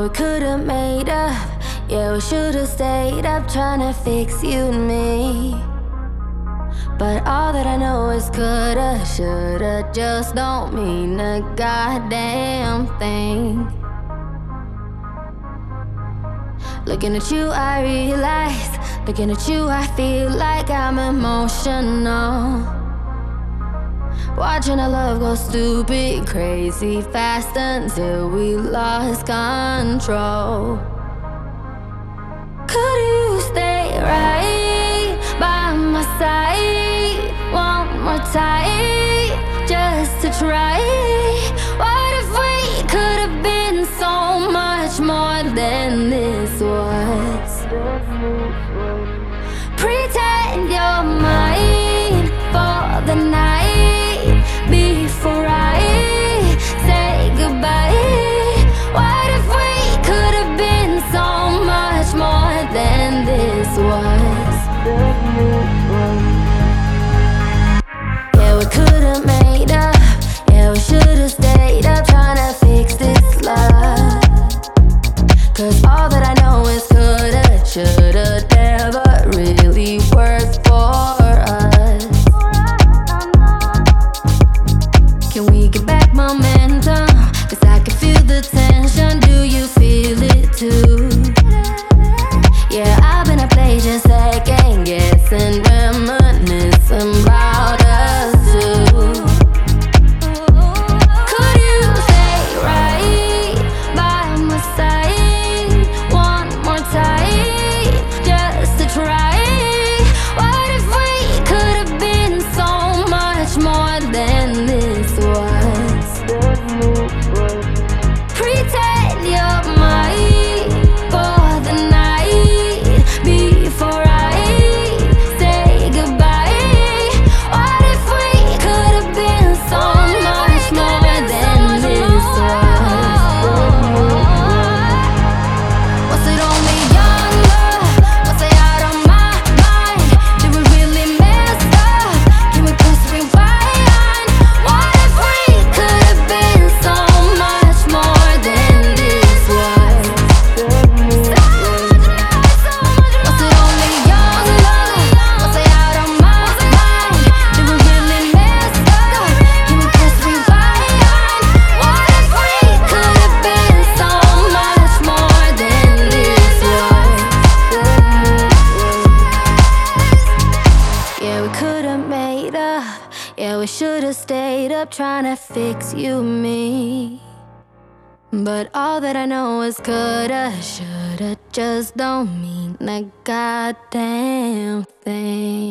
we could've made up. Yeah, we should've stayed up trying to fix you and me. But all that I know is coulda, shoulda, just don't mean a goddamn thing. Looking at you, I realize, looking at you, I feel like I'm emotional. Watching our love go stupid, crazy fast until we lost control. Could you stay right by my side one more time, just to try? What if we could have been so much more than this was? Pretend you're mine for the night before I say goodbye. What if we could have been so much more than this was? Yeah, we could have made up. Yeah, we should have stayed up trying to fix this love. Cause all that I know is coulda, shoulda, never really worked for us. Can we get back momentum? Cause I can feel the tension, do you feel it too? Yeah, I've been a place just second guessing, reminiscing about us too. Could you stay right by my side one more time, just to try? What if we could have been so much more than this was? Pretend you're mine for the night before I say goodbye. What if we could have been so much more than this was? Was it only younger? Was I out of my mind? Did we really mess up? Can we press rewind? What if we could have been so much more than this was? Was it only younger? Was I out of my mind? Did we really mess up? Can we press rewind? What if we could have been so much more than this was? Yeah, we could have made up. Yeah, we should have stayed up trying to fix you and me. But all that I know is coulda, shoulda, just don't mean a goddamn thing.